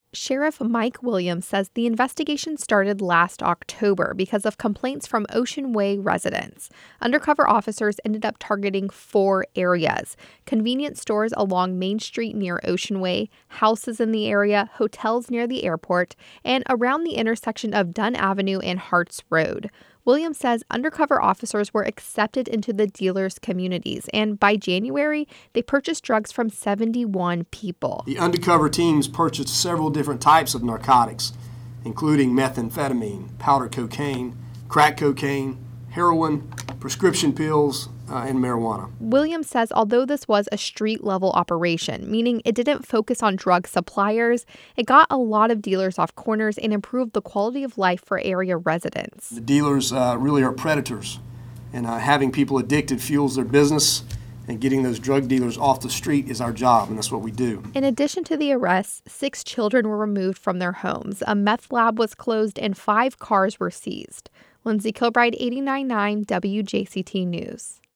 Sheriff Mike Williams says the investigation started last October because of complaints from Ocean Way residents. Undercover officers ended up targeting 4 areas: convenience stores along Main Street near Ocean Way, houses in the area, hotels near the airport, and around the intersection of Dunn Avenue and Harts Road. Williams says undercover officers were accepted into the dealers' communities, and by January, they purchased drugs from 71 people. The undercover teams purchased several different types of narcotics, including methamphetamine, powder cocaine, crack cocaine, heroin, prescription pills, and marijuana. Williams says although this was a street-level operation, meaning it didn't focus on drug suppliers, it got a lot of dealers off corners and improved the quality of life for area residents. The dealers really are predators, and having people addicted fuels their business, and getting those drug dealers off the street is our job, and that's what we do. In addition to the arrests, 6 children were removed from their homes, a meth lab was closed, and 5 cars were seized. Lindsay Kilbride, 89.9 WJCT News.